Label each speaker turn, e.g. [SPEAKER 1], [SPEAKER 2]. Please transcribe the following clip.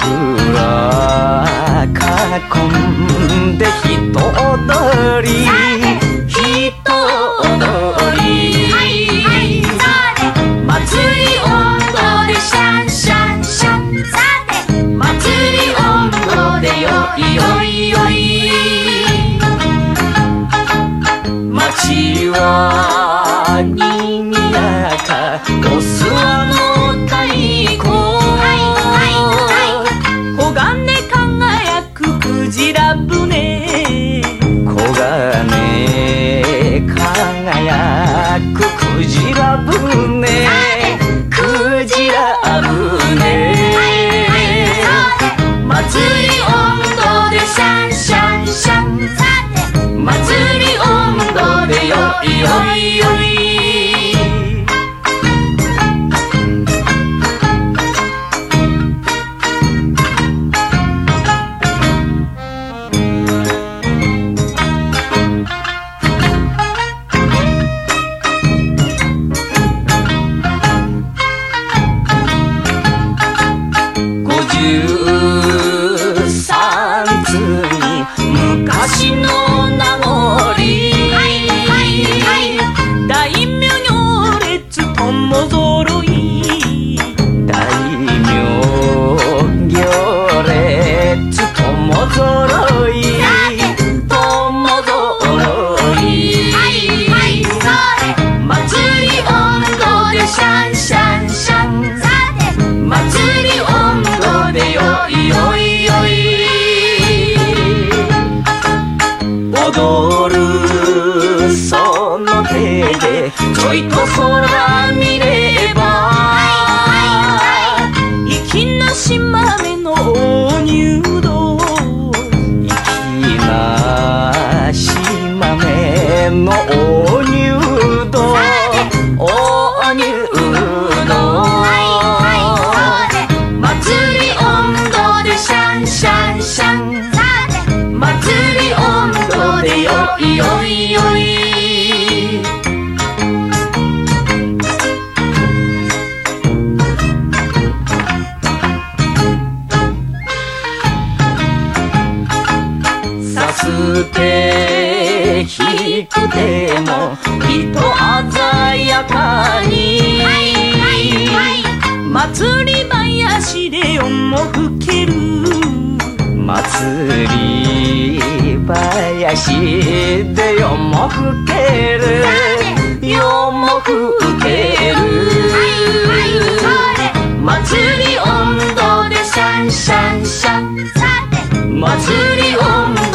[SPEAKER 1] ぶは囲んで人踊り人踊り祭り音頭でシャンシャンシャンさて祭り音頭でよいよいよい街はにぎやかお諏訪の太鼓黄金輝くクジラ船黄金輝くクジラ船クジラ船祭り音頭でシャンシャンシャン祭り音頭でよいよいよい昔の名残大名行列友揃い大名行列友揃い友揃い祭り音頭でシャンシャンシャン祭り音頭でよいよいよい踊るその手でちょいと空見れば粋なし豆のお入道粋なし豆のお入道お入道祭り音頭でシャンシャンシャン祭り音頭でよいよいよいさすて低くても人鮮やかに祭り林で夜も更ける祭り林で夜も更ける夜も更ける祭り音頭でシャンシャンシャン祭り音頭